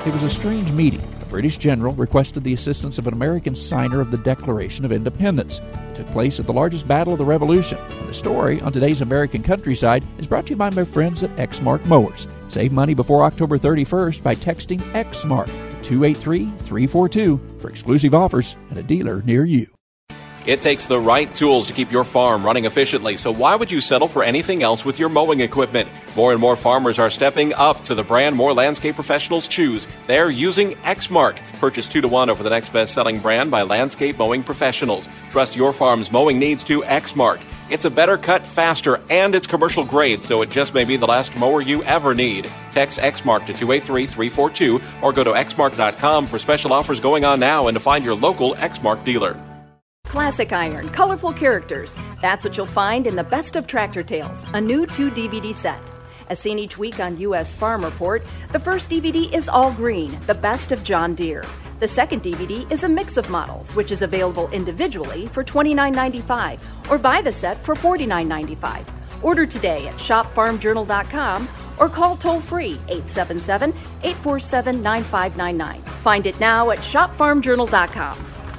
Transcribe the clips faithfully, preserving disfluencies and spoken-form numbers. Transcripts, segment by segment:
It was a strange meeting. A British general requested the assistance of an American signer of the Declaration of Independence. It took place at the largest battle of the Revolution. And the story on today's American Countryside is brought to you by my friends at Exmark Mowers. Save money before October thirty-first by texting Exmark to two eight three, three four two for exclusive offers at a dealer near you. It takes the right tools to keep your farm running efficiently, so why would you settle for anything else with your mowing equipment? More and more farmers are stepping up to the brand more landscape professionals choose. They're using Exmark. Purchase two to one over the next best-selling brand by landscape mowing professionals. Trust your farm's mowing needs to Exmark. It's a better cut, faster, and it's commercial grade, so it just may be the last mower you ever need. Text Exmark to two eight three, three four two or go to exmark dot com for special offers going on now and to find your local Exmark dealer. Classic Iron, colorful characters. That's what you'll find in the Best of Tractor Tales, a new two D V D set. As seen each week on U S Farm Report, the first D V D is all green, the best of John Deere. The second D V D is a mix of models, which is available individually for twenty-nine ninety-five or buy the set for forty-nine ninety-five. Order today at shop farm journal dot com or call toll-free eight seven seven, eight four seven, nine five nine nine. Find it now at shop farm journal dot com.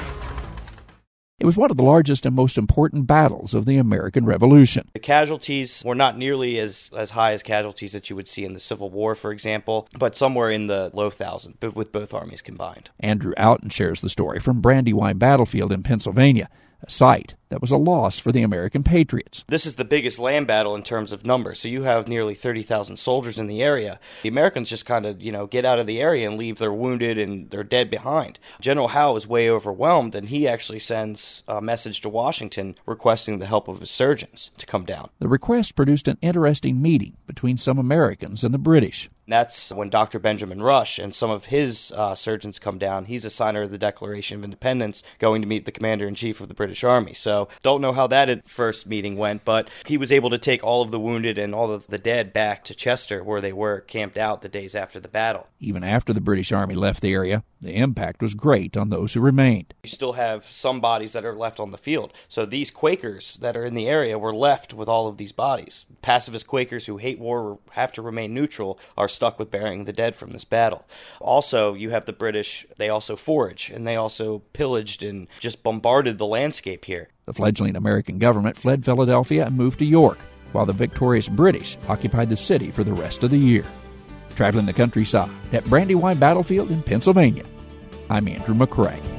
It was one of the largest and most important battles of the American Revolution. The casualties were not nearly as, as high as casualties that you would see in the Civil War, for example, but somewhere in the low thousands with both armies combined. Andrew Outen shares the story from Brandywine Battlefield in Pennsylvania, a site that was a loss for the American Patriots. This is the biggest land battle in terms of numbers, so you have nearly thirty thousand soldiers in the area. The Americans just kind of, you know, get out of the area and leave their wounded and their dead behind. General Howe is way overwhelmed, and he actually sends a message to Washington requesting the help of his surgeons to come down. The request produced an interesting meeting between some Americans and the British. That's when Doctor Benjamin Rush and some of his uh, surgeons come down. He's a signer of the Declaration of Independence, going to meet the Commander-in-Chief of the British Army. So don't know how that first meeting went, but he was able to take all of the wounded and all of the dead back to Chester, where they were camped out the days after the battle. Even after the British Army left the area, the impact was great on those who remained. You still have some bodies that are left on the field. So these Quakers that are in the area were left with all of these bodies. Pacifist Quakers who hate war, have to remain neutral, are stuck with burying the dead from this battle. Also, you have the British, they also foraged, and they also pillaged and just bombarded the landscape here. The fledgling American government fled Philadelphia and moved to York, while the victorious British occupied the city for the rest of the year. Traveling the countryside at Brandywine Battlefield in Pennsylvania, I'm Andrew McCrae.